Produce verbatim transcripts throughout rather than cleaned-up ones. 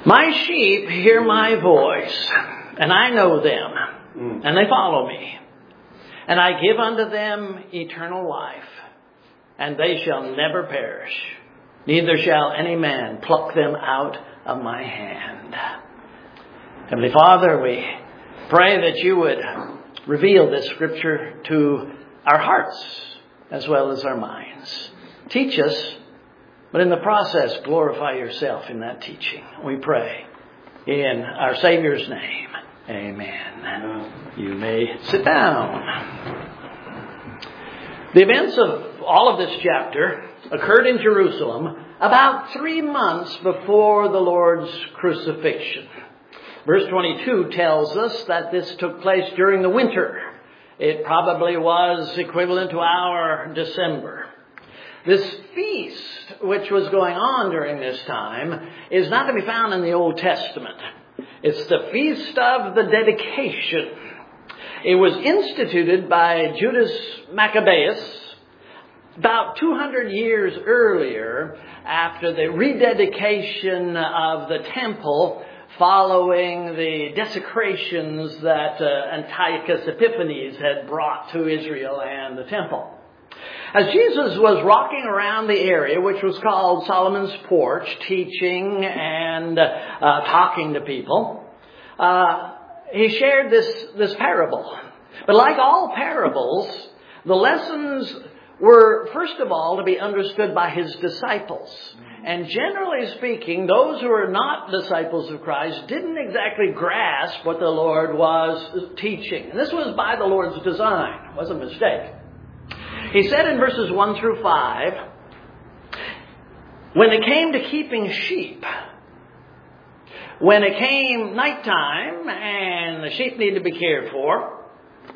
My sheep hear my voice, and I know them, mm. and they follow me. And I give unto them eternal life, and they shall never perish. Neither shall any man pluck them out of my hand. Heavenly Father, we pray that you would reveal this scripture to our hearts as well as our minds. Teach us, but in the process, glorify yourself in that teaching. We pray in our Savior's name. Amen. Amen. You may sit down. The events of all of this chapter occurred in Jerusalem about three months before the Lord's crucifixion. Verse twenty-two tells us that this took place during the winter. It probably was equivalent to our December. This feast, which was going on during this time, is not to be found in the Old Testament. It's the Feast of the Dedication. It was instituted by Judas Maccabeus about two hundred years earlier, after the rededication of the temple following the desecrations that uh, Antiochus Epiphanes had brought to Israel and the temple. As Jesus was walking around the area, which was called Solomon's Porch, teaching and uh, talking to people, uh, he shared this, this parable. But like all parables, the lessons were, first of all, to be understood by his disciples. And generally speaking, those who were not disciples of Christ didn't exactly grasp what the Lord was teaching. And this was by the Lord's design. It wasn't a mistake. He said in verses one through five, when it came to keeping sheep, when it came nighttime and the sheep needed to be cared for,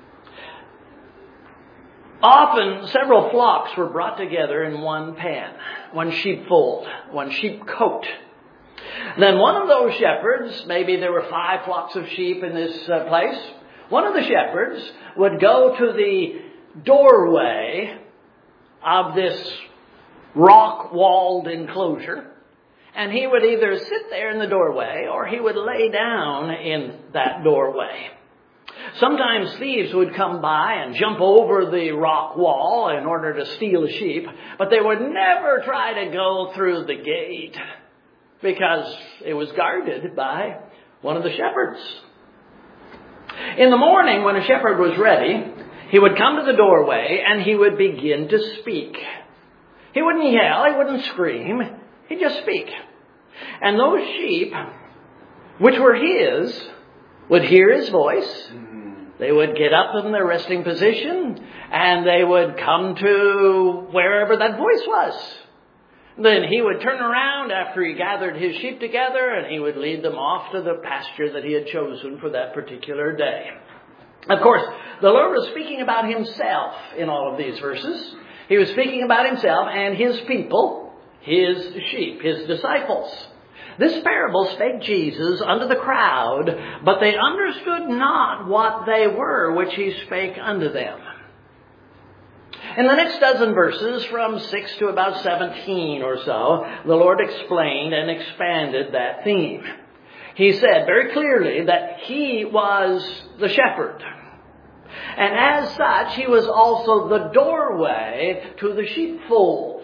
often several flocks were brought together in one pen, one sheepfold, one sheep cote. Then one of those shepherds, maybe there were five flocks of sheep in this uh, place, one of the shepherds would go to the doorway of this rock-walled enclosure, and he would either sit there in the doorway or he would lay down in that doorway. Sometimes thieves would come by and jump over the rock wall in order to steal a sheep, but they would never try to go through the gate because it was guarded by one of the shepherds. In the morning, when a shepherd was ready, he would come to the doorway and he would begin to speak. He wouldn't yell, he wouldn't scream, he'd just speak. And those sheep, which were his, would hear his voice. They would get up in their resting position and they would come to wherever that voice was. Then he would turn around after he gathered his sheep together and he would lead them off to the pasture that he had chosen for that particular day. Of course, the Lord was speaking about himself in all of these verses. He was speaking about himself and his people, his sheep, his disciples. This parable spake Jesus unto the crowd, but they understood not what they were which he spake unto them. In the next dozen verses, from six to about seventeen or so, the Lord explained and expanded that theme. He said very clearly that he was the shepherd. And as such, he was also the doorway to the sheepfold.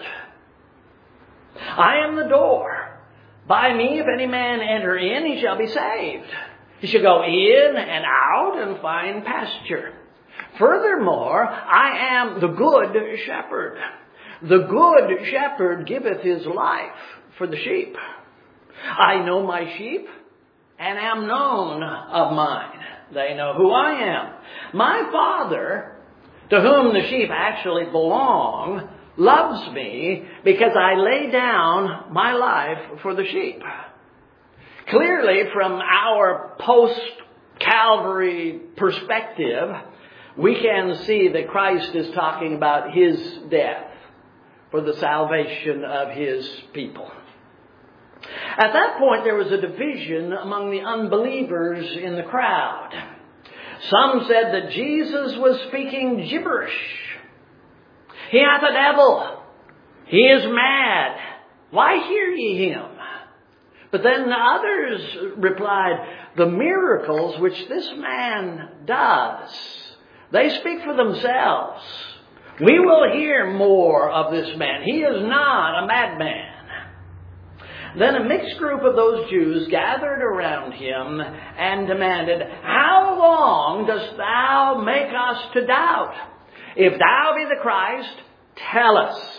I am the door. By me, if any man enter in, he shall be saved. He shall go in and out and find pasture. Furthermore, I am the good shepherd. The good shepherd giveth his life for the sheep. I know my sheep and am known of mine. They know who I am. My Father, to whom the sheep actually belong, loves me because I lay down my life for the sheep. Clearly, from our post-Calvary perspective, we can see that Christ is talking about his death for the salvation of his people. At that point, there was a division among the unbelievers in the crowd. Some said that Jesus was speaking gibberish. He hath a devil. He is mad. Why hear ye him? But then others replied, the miracles which this man does, they speak for themselves. We will hear more of this man. He is not a madman. Then a mixed group of those Jews gathered around him and demanded, how long dost thou make us to doubt? If thou be the Christ, tell us.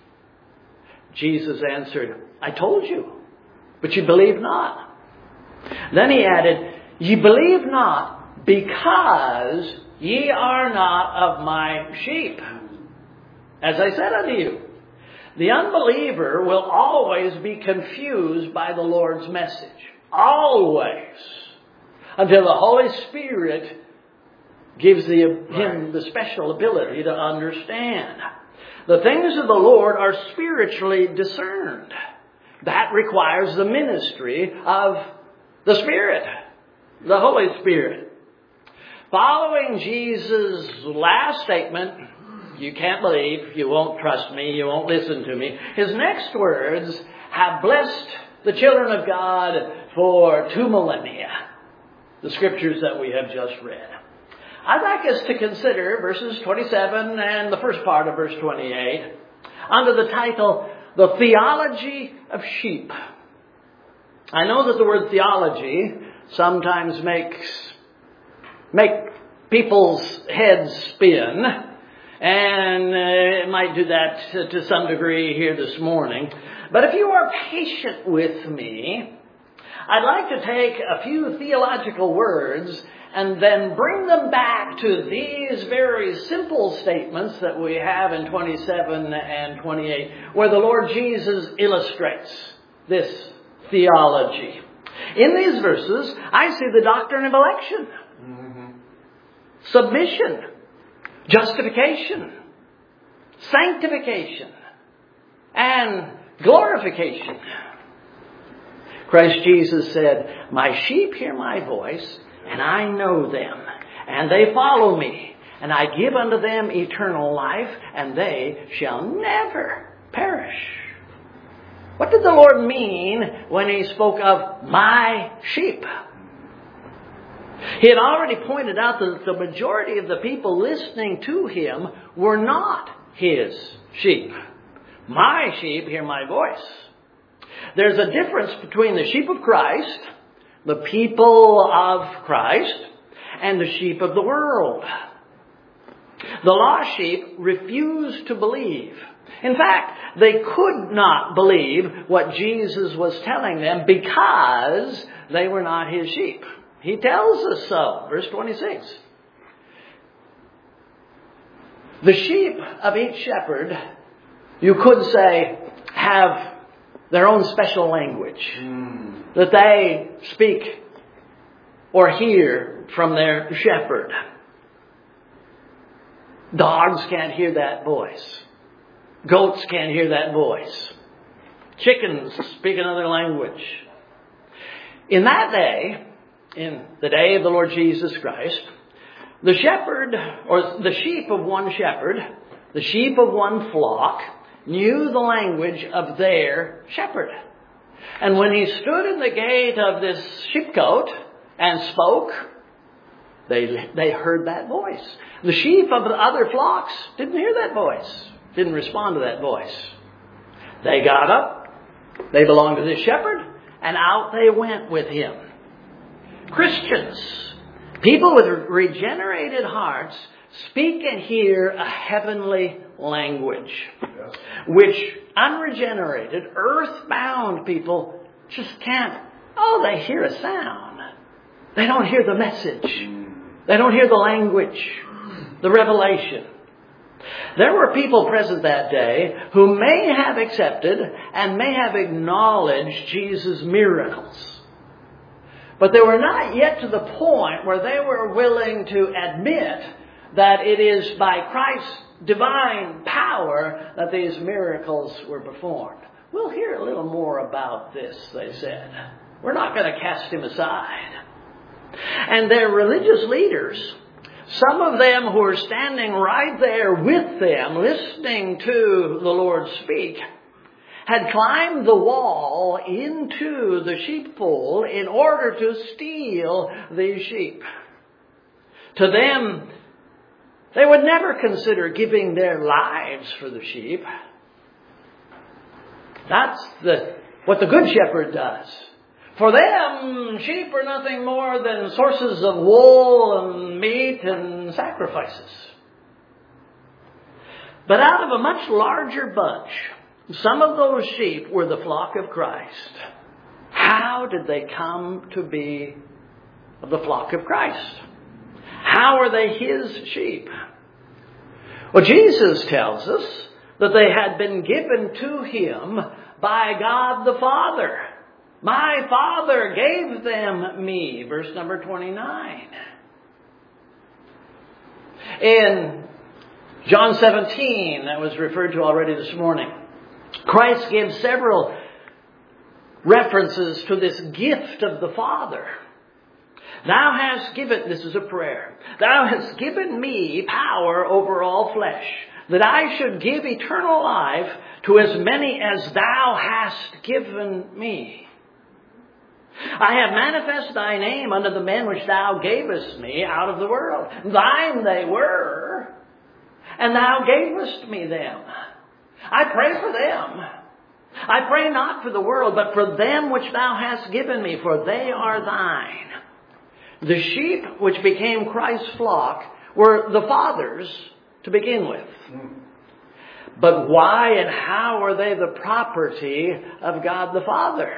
Jesus answered, I told you, but you believe not. Then he added, ye believe not because ye are not of my sheep. As I said unto you, the unbeliever will always be confused by the Lord's message. Always. Until the Holy Spirit gives the, him the special ability to understand. The things of the Lord are spiritually discerned. That requires the ministry of the Spirit, the Holy Spirit. Following Jesus' last statement, you can't believe, you won't trust me, you won't listen to me, his next words have blessed the children of God for two millennia. The scriptures that we have just read. I'd like us to consider verses twenty-seven and the first part of verse twenty-eight under the title, The Theology of Sheep. I know that the word theology sometimes makes make people's heads spin, and uh, it might do that to, to some degree here this morning. But if you are patient with me, I'd like to take a few theological words and then bring them back to these very simple statements that we have in twenty-seven and twenty-eight, where the Lord Jesus illustrates this theology. In these verses, I see the doctrine of election, mm-hmm. submission, justification, sanctification, and glorification. Christ Jesus said, my sheep hear my voice, and I know them, and they follow me, and I give unto them eternal life, and they shall never perish. What did the Lord mean when he spoke of my sheep? He had already pointed out that the majority of the people listening to him were not his sheep. My sheep hear my voice. There's a difference between the sheep of Christ, the people of Christ, and the sheep of the world. The lost sheep refused to believe. In fact, they could not believe what Jesus was telling them because they were not his sheep. He tells us so. Verse twenty-six. The sheep of each shepherd, you could say, have their own special language mm. that they speak or hear from their shepherd. Dogs can't hear that voice. Goats can't hear that voice. Chickens speak another language. In that day, in the day of the Lord Jesus Christ, the shepherd, or the sheep of one shepherd, the sheep of one flock, knew the language of their shepherd. And when he stood in the gate of this sheepcote and spoke, they, they heard that voice. The sheep of the other flocks didn't hear that voice, didn't respond to that voice. They got up, they belonged to this shepherd, and out they went with him. Christians, people with regenerated hearts, speak and hear a heavenly language, yes. which unregenerated, earthbound people just can't. Oh, they hear a sound. They don't hear the message. They don't hear the language, the revelation. There were people present that day who may have accepted and may have acknowledged Jesus' miracles. But they were not yet to the point where they were willing to admit that it is by Christ's divine power that these miracles were performed. We'll hear a little more about this, they said. We're not going to cast him aside. And their religious leaders, some of them who were standing right there with them, listening to the Lord speak, had climbed the wall into the sheepfold in order to steal these sheep. To them, they would never consider giving their lives for the sheep. That's the, what the Good Shepherd does. For them, sheep are nothing more than sources of wool and meat and sacrifices. But out of a much larger bunch, some of those sheep were the flock of Christ. How did they come to be of the flock of Christ? How are they His sheep? Well, Jesus tells us that they had been given to Him by God the Father. My Father gave them me. Verse number twenty-nine. In John seventeen, that was referred to already this morning, Christ gives several references to this gift of the Father. Thou hast given, this is a prayer, Thou hast given me power over all flesh, that I should give eternal life to as many as Thou hast given me. I have manifested Thy name unto the men which Thou gavest me out of the world. Thine they were, and Thou gavest me them. I pray for them. I pray not for the world, but for them which Thou hast given me, for they are Thine. The sheep which became Christ's flock were the Father's to begin with. But why and how are they the property of God the Father?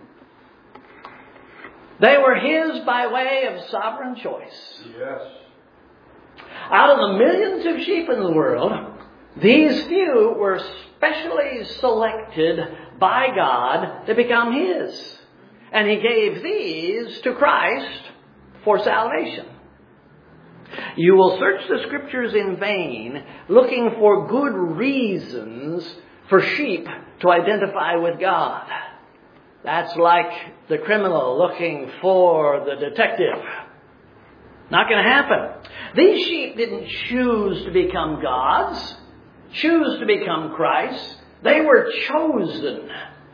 They were His by way of sovereign choice. Yes. Out of the millions of sheep in the world, these few were specially selected by God to become His. And He gave these to Christ for salvation. You will search the Scriptures in vain, looking for good reasons for sheep to identify with God. That's like the criminal looking for the detective. Not going to happen. These sheep didn't choose to become God's, choose to become Christ's. They were chosen.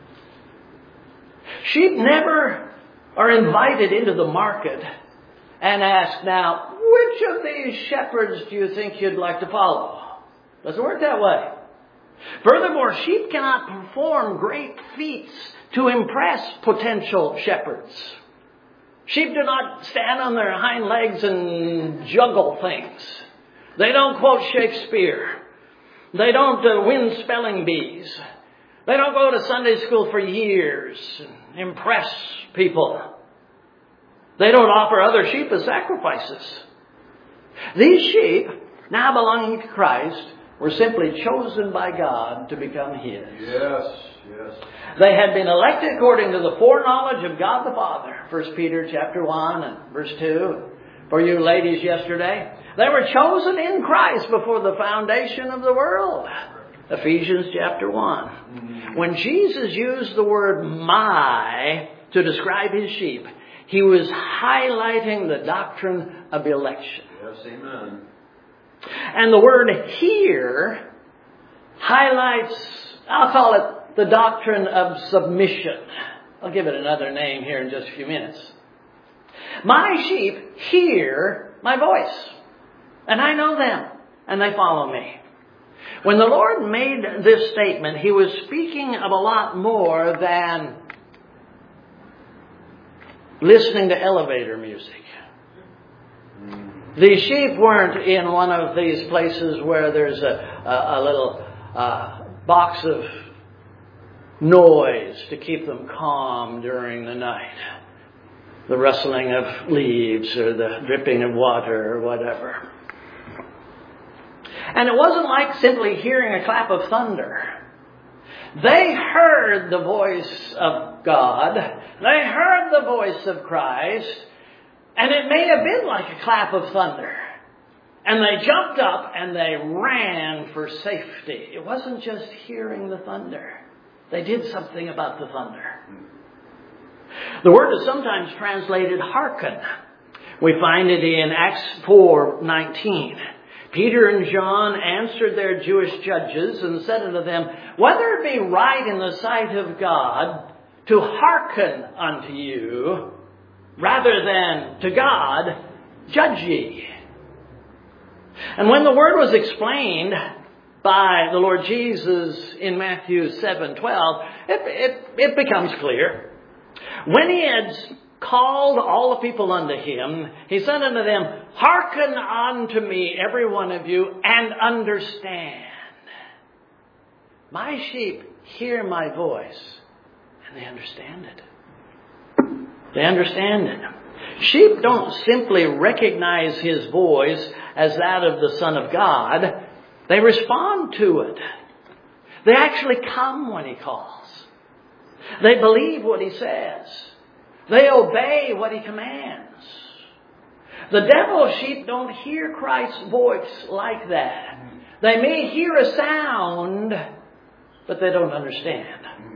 Sheep never are invited into the market and asked, now, which of these shepherds do you think you'd like to follow? Doesn't work that way. Furthermore, sheep cannot perform great feats to impress potential shepherds. Sheep do not stand on their hind legs and juggle things. They don't quote Shakespeare. They don't uh, win spelling bees. They don't go to Sunday school for years and impress people. They don't offer other sheep as sacrifices. These sheep, now belonging to Christ, were simply chosen by God to become His. Yes, yes. They had been elected according to the foreknowledge of God the Father. First Peter chapter one and verse two. For you ladies yesterday, they were chosen in Christ before the foundation of the world. Ephesians chapter one. Mm-hmm. When Jesus used the word my to describe His sheep, He was highlighting the doctrine of election. Yes, amen. And the word here highlights, I'll call it the doctrine of submission. I'll give it another name here in just a few minutes. My sheep hear my voice, and I know them, and they follow me. When the Lord made this statement, He was speaking of a lot more than listening to elevator music. The sheep weren't in one of these places where there's a, a, a little uh, box of noise to keep them calm during the night. The rustling of leaves or the dripping of water or whatever. And it wasn't like simply hearing a clap of thunder. They heard the voice of God. They heard the voice of Christ. And it may have been like a clap of thunder. And they jumped up and they ran for safety. It wasn't just hearing the thunder. They did something about the thunder. The word is sometimes translated hearken. We find it in Acts four nineteen. Peter and John answered their Jewish judges and said unto them, Whether it be right in the sight of God to hearken unto you, rather than to God, judge ye. And when the word was explained by the Lord Jesus in Matthew seven twelve, it, it, it becomes clear. When he had called all the people unto him, he said unto them, Hearken unto me, every one of you, and understand. My sheep hear my voice, and they understand it. They understand it. Sheep don't simply recognize his voice as that of the Son of God. They respond to it. They actually come when he calls. They believe what he says. They obey what he commands. The devil's sheep don't hear Christ's voice like that. They may hear a sound, but they don't understand.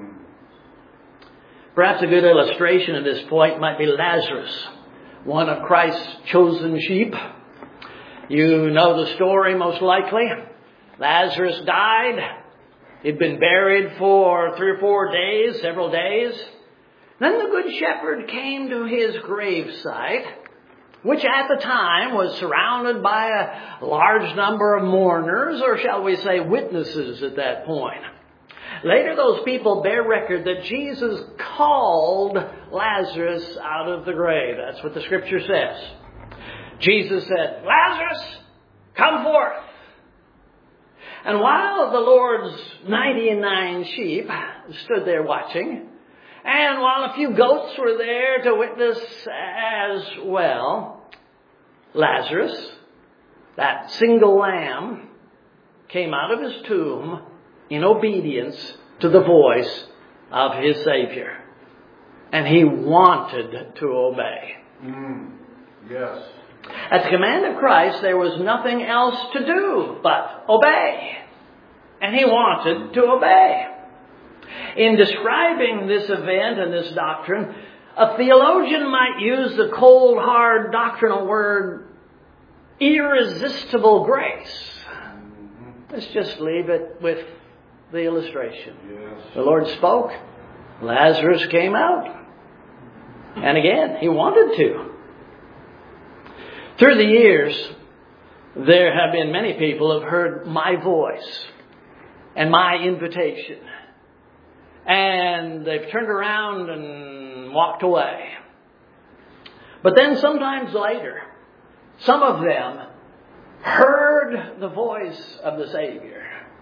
Perhaps a good illustration of this point might be Lazarus, one of Christ's chosen sheep. You know the story most likely. Lazarus died. He'd been buried for three or four days, several days. Then the good shepherd came to his gravesite, which at the time was surrounded by a large number of mourners, or shall we say witnesses at that point. Later, those people bear record that Jesus called Lazarus out of the grave. That's what the scripture says. Jesus said, Lazarus, come forth. And while the Lord's ninety-nine sheep stood there watching, and while a few goats were there to witness as well, Lazarus, that single lamb, came out of his tomb in obedience to the voice of his Savior. And he wanted to obey. Mm, yes. At the command of Christ, there was nothing else to do but obey. And he wanted to obey. In describing this event and this doctrine, a theologian might use the cold, hard doctrinal word, irresistible grace. Let's just leave it with the illustration. Yes. The Lord spoke. Lazarus came out. And again, he wanted to. Through the years, there have been many people who have heard my voice and my invitation. And they've turned around and walked away. But then sometimes later, some of them heard the voice of the Savior.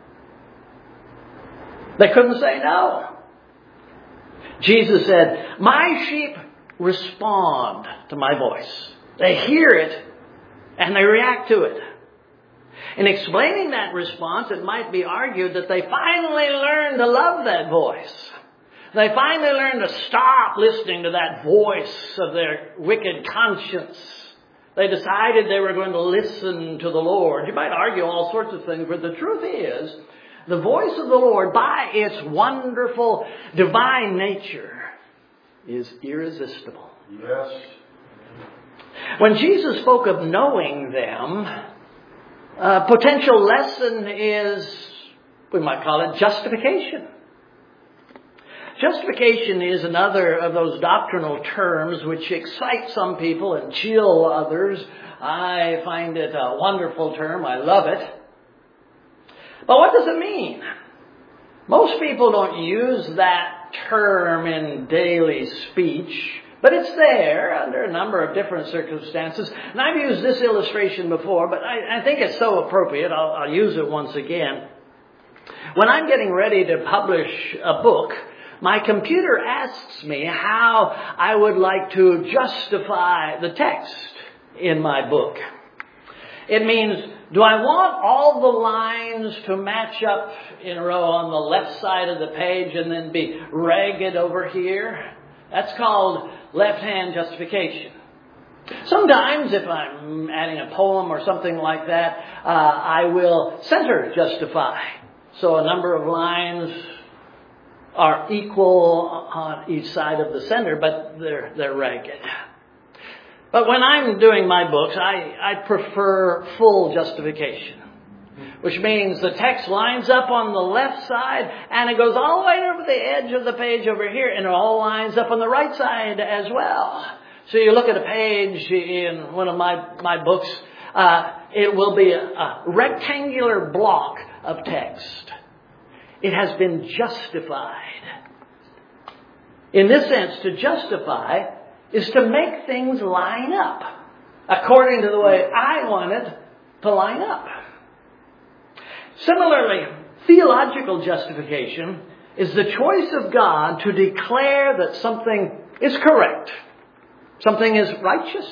They couldn't say no. Jesus said, my sheep respond to my voice. They hear it and they react to it. In explaining that response, it might be argued that they finally learned to love that voice. They finally learned to stop listening to that voice of their wicked conscience. They decided they were going to listen to the Lord. You might argue all sorts of things, but the truth is, the voice of the Lord, by its wonderful divine nature, is irresistible. Yes. When Jesus spoke of knowing them, a potential lesson is, we might call it justification. Justification is another of those doctrinal terms which excite some people and chill others. I find it a wonderful term. I love it. But what does it mean? Most people don't use that term in daily speech, but it's there under a number of different circumstances. And I've used this illustration before, but I, I think it's so appropriate. I'll, I'll use it once again. When I'm getting ready to publish a book, my computer asks me how I would like to justify the text in my book. It means, do I want all the lines to match up in a row on the left side of the page and then be ragged over here? That's called left-hand justification. Sometimes, if I'm adding a poem or something like that, uh, I will center justify. So a number of lines are equal on each side of the center, but they're, they're ragged. But when I'm doing my books, I, I prefer full justification. Which means the text lines up on the left side and it goes all the way over the edge of the page over here, and it all lines up on the right side as well. So you look at a page in one of my, my books, uh, it will be a, a rectangular block of text. It has been justified. In this sense, to justify is to make things line up according to the way I want it to line up. Similarly, theological justification is the choice of God to declare that something is correct, something is righteous.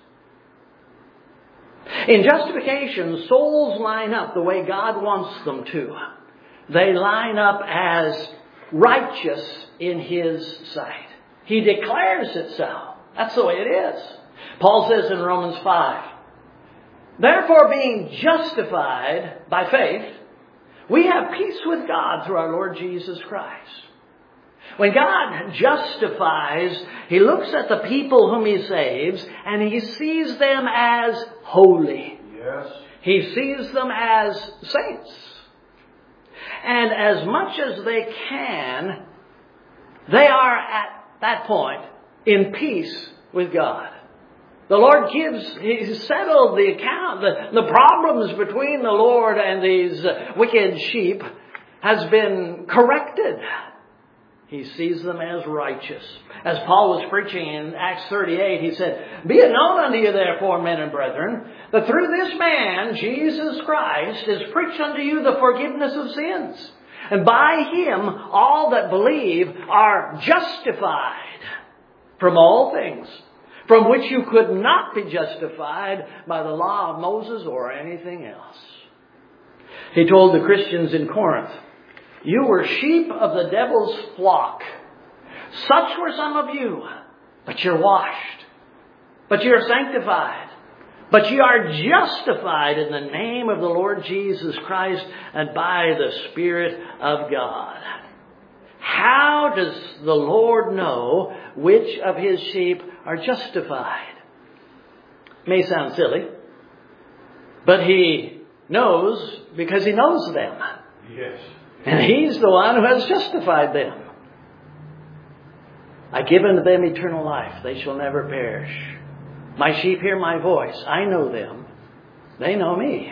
In justification, souls line up the way God wants them to. They line up as righteous in His sight. He declares it so. That's the way it is. Paul says in Romans five, therefore, being justified by faith, we have peace with God through our Lord Jesus Christ. When God justifies, He looks at the people whom He saves and He sees them as holy. Yes. He sees them as saints. And as much as they can, they are at that point in peace with God. The Lord gives, He's settled the account, the, the problems between the Lord and these uh, wicked sheep has been corrected. He sees them as righteous. As Paul was preaching in Acts thirty-eight, he said, be it known unto you therefore, men and brethren, that through this man, Jesus Christ, is preached unto you the forgiveness of sins. And by Him, all that believe are justified from all things, from which you could not be justified by the law of Moses or anything else. He told the Christians in Corinth, you were sheep of the devil's flock. Such were some of you, but you're washed, but you're sanctified, but you are justified in the name of the Lord Jesus Christ and by the Spirit of God. How does the Lord know which of His sheep are justified? May sound silly, but He knows because He knows them. Yes. And He's the one who has justified them. I give unto them eternal life. They shall never perish. My sheep hear my voice. I know them. They know me.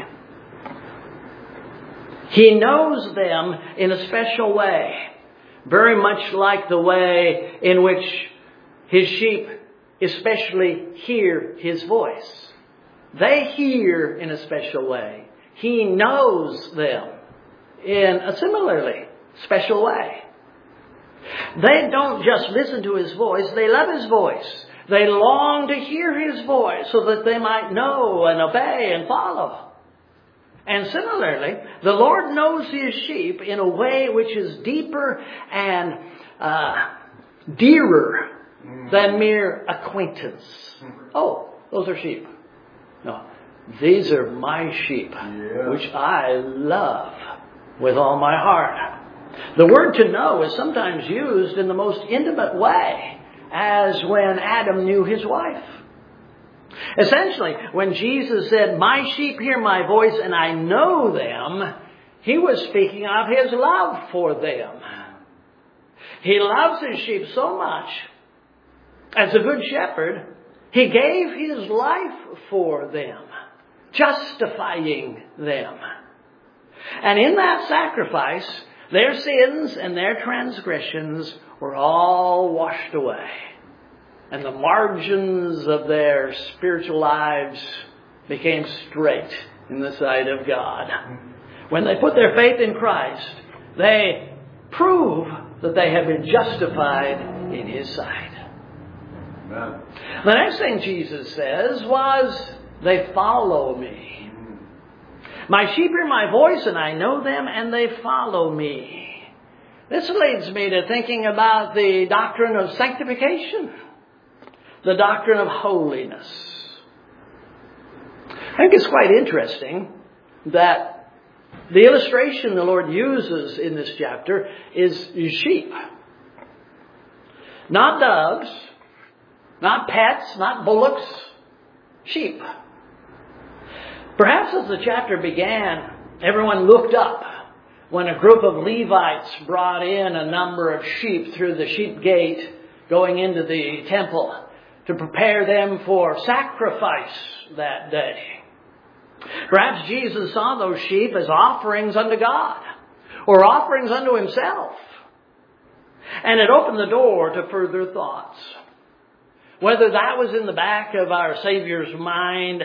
He knows them in a special way. Very much like the way in which His sheep especially hear His voice. They hear in a special way. He knows them in a similarly special way. They don't just listen to His voice, they love His voice. They long to hear His voice so that they might know and obey and follow. And similarly, the Lord knows His sheep in a way which is deeper and uh, dearer than mere acquaintance. Oh, those are sheep. No, these are my sheep, Yes. which I love with all my heart. The word to know is sometimes used in the most intimate way, as when Adam knew his wife. Essentially, when Jesus said, my sheep hear my voice and I know them, He was speaking of His love for them. He loves His sheep so much. As a good shepherd, He gave His life for them, justifying them. And in that sacrifice, their sins and their transgressions were all washed away. And the margins of their spiritual lives became straight in the sight of God. When they put their faith in Christ, they prove that they have been justified in His sight. Amen. The next thing Jesus says was, they follow me. My sheep hear my voice and I know them and they follow me. This leads me to thinking about the doctrine of sanctification. The doctrine of holiness. I think it's quite interesting that the illustration the Lord uses in this chapter is sheep. Not doves, not pets, not bullocks, sheep. Perhaps as the chapter began, everyone looked up when a group of Levites brought in a number of sheep through the sheep gate going into the temple to prepare them for sacrifice that day. Perhaps Jesus saw those sheep as offerings unto God or offerings unto himself. And it opened the door to further thoughts. Whether that was in the back of our Savior's mind,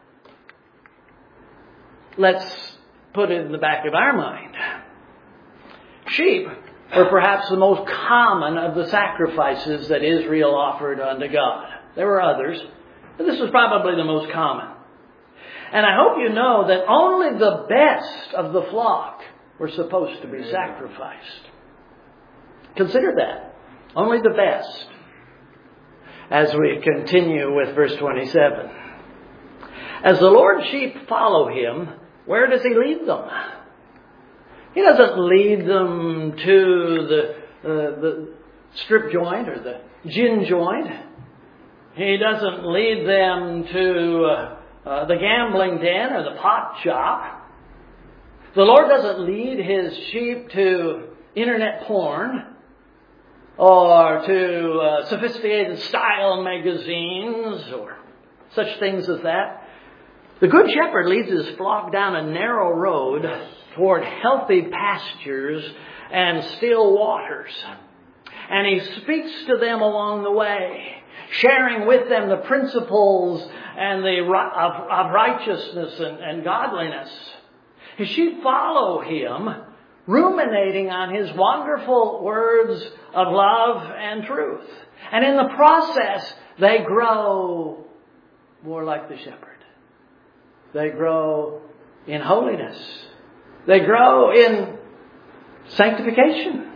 let's put it in the back of our mind. Sheep were perhaps the most common of the sacrifices that Israel offered unto God. There were others, but this was probably the most common. And I hope you know that only the best of the flock were supposed to be sacrificed. Consider that. Only the best. As we continue with verse twenty-seven. As the Lord's sheep follow him, where does he lead them? He doesn't lead them to the, uh, the strip joint or the gin joint. He doesn't lead them to uh, uh, the gambling den or the pot shop. The Lord doesn't lead his sheep to internet porn or to uh, sophisticated style magazines or such things as that. The Good Shepherd leads his flock down a narrow road toward healthy pastures and still waters. And he speaks to them along the way, sharing with them the principles and the of, of righteousness and, and godliness. His sheep follow him, ruminating on his wonderful words of love and truth. And in the process, they grow more like the shepherd. They grow in holiness. They grow in sanctification.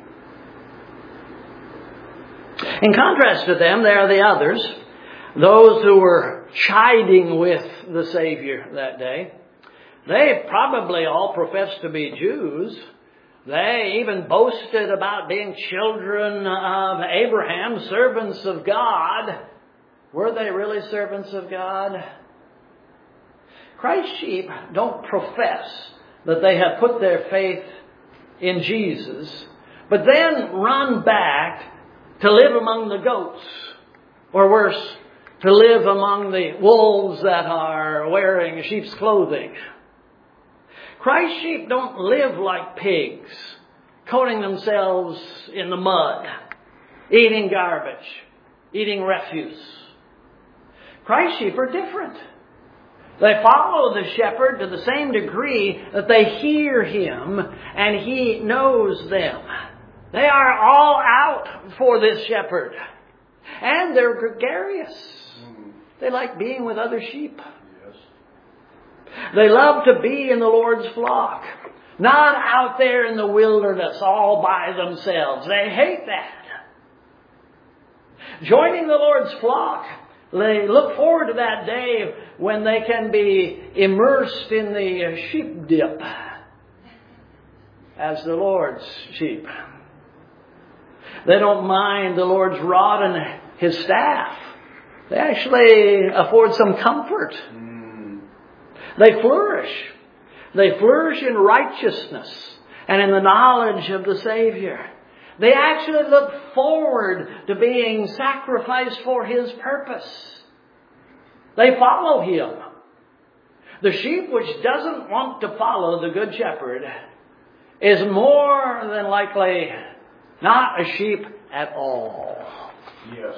In contrast to them, there are the others, those who were chiding with the Savior that day. They probably all professed to be Jews. They even boasted about being children of Abraham, servants of God. Were they really servants of God? Christ's sheep don't profess that they have put their faith in Jesus, but then run back to live among the goats, or worse, to live among the wolves that are wearing sheep's clothing. Christ's sheep don't live like pigs, coating themselves in the mud, eating garbage, eating refuse. Christ's sheep are different. They follow the shepherd to the same degree that they hear him and he knows them. They are all out for this shepherd. And they're gregarious. They like being with other sheep. Yes. They love to be in the Lord's flock. Not out there in the wilderness all by themselves. They hate that. Joining the Lord's flock, they look forward to that day when they can be immersed in the sheep dip as the Lord's sheep. They don't mind the Lord's rod and his staff. They actually afford some comfort. Mm. They flourish. They flourish in righteousness and in the knowledge of the Savior. They actually look forward to being sacrificed for his purpose. They follow him. The sheep which doesn't want to follow the Good Shepherd is more than likely not a sheep at all. Yes.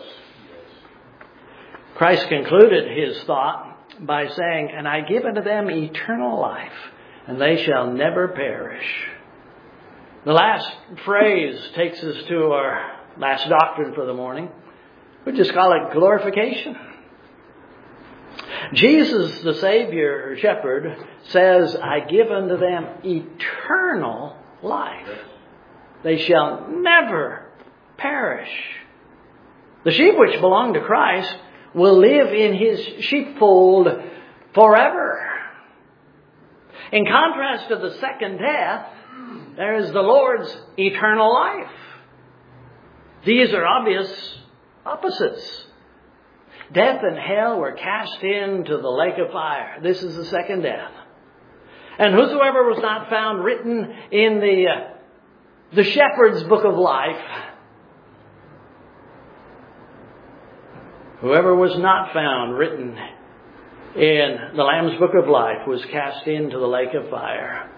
Christ concluded his thought by saying, "And I give unto them eternal life, and they shall never perish." The last phrase takes us to our last doctrine for the morning. We just call it glorification. Jesus, the Savior, or Shepherd, says, "I give unto them eternal life. They shall never perish." The sheep which belong to Christ will live in his sheepfold forever. In contrast to the second death, there is the Lord's eternal life. These are obvious opposites. Death and hell were cast into the lake of fire. This is the second death. And whosoever was not found written in the, uh, the shepherd's book of life, whoever was not found written in the Lamb's book of life was cast into the lake of fire.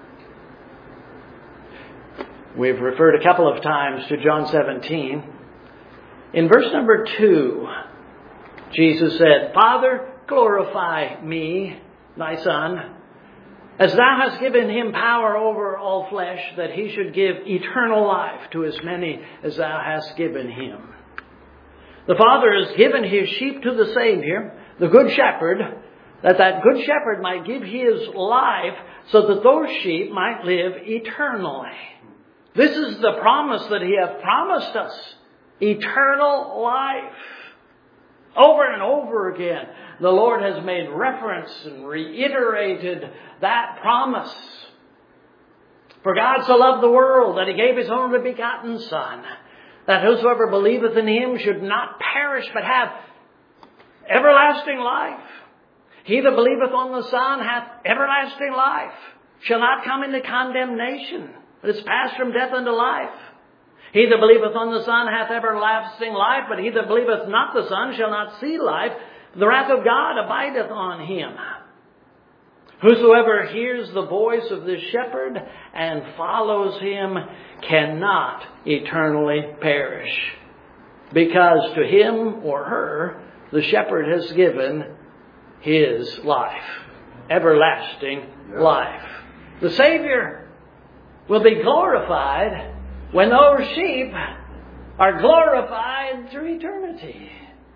We've referred a couple of times to John seventeen. In verse number two, Jesus said, Father, glorify me, thy Son, as thou hast given him power over all flesh, that he should give eternal life to as many as thou hast given him. The Father has given his sheep to the Savior, the Good Shepherd, that that Good Shepherd might give his life so that those sheep might live eternally. This is the promise that he hath promised us. Eternal life. Over and over again, the Lord has made reference and reiterated that promise. For God so loved the world that he gave his only begotten Son, that whosoever believeth in him should not perish but have everlasting life. He that believeth on the Son hath everlasting life, shall not come into condemnation, but is passed from death unto life. He that believeth on the Son hath everlasting life, but he that believeth not the Son shall not see life. The wrath of God abideth on him. Whosoever hears the voice of this shepherd and follows him cannot eternally perish, because to him or her the shepherd has given his life, everlasting yeah. life. The Savior will be glorified when those sheep are glorified through eternity.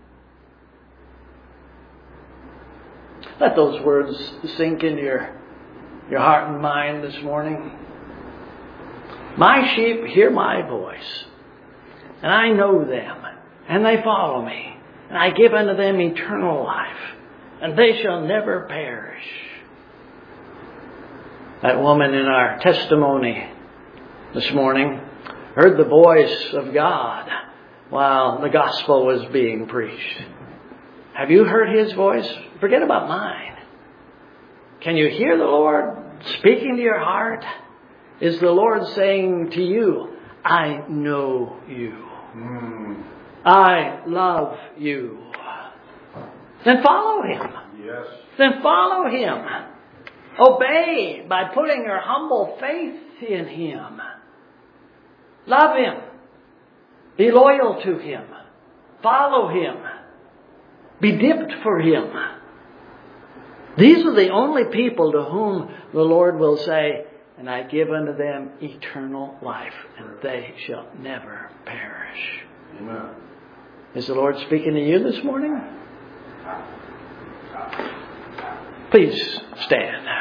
Let those words sink into your, your heart and mind this morning. My sheep hear my voice, and I know them, and they follow me, and I give unto them eternal life, and they shall never perish. That woman in our testimony this morning heard the voice of God while the gospel was being preached. Have you heard his voice? Forget about mine. Can you hear the Lord speaking to your heart? Is the Lord saying to you, I know you. Mm. I love you. Then follow him. Yes. Then follow him. Obey by putting your humble faith in him. Love him. Be loyal to him. Follow him. Be dipped for him. These are the only people to whom the Lord will say, and I give unto them eternal life, and they shall never perish. Amen. Is the Lord speaking to you this morning? Please stand.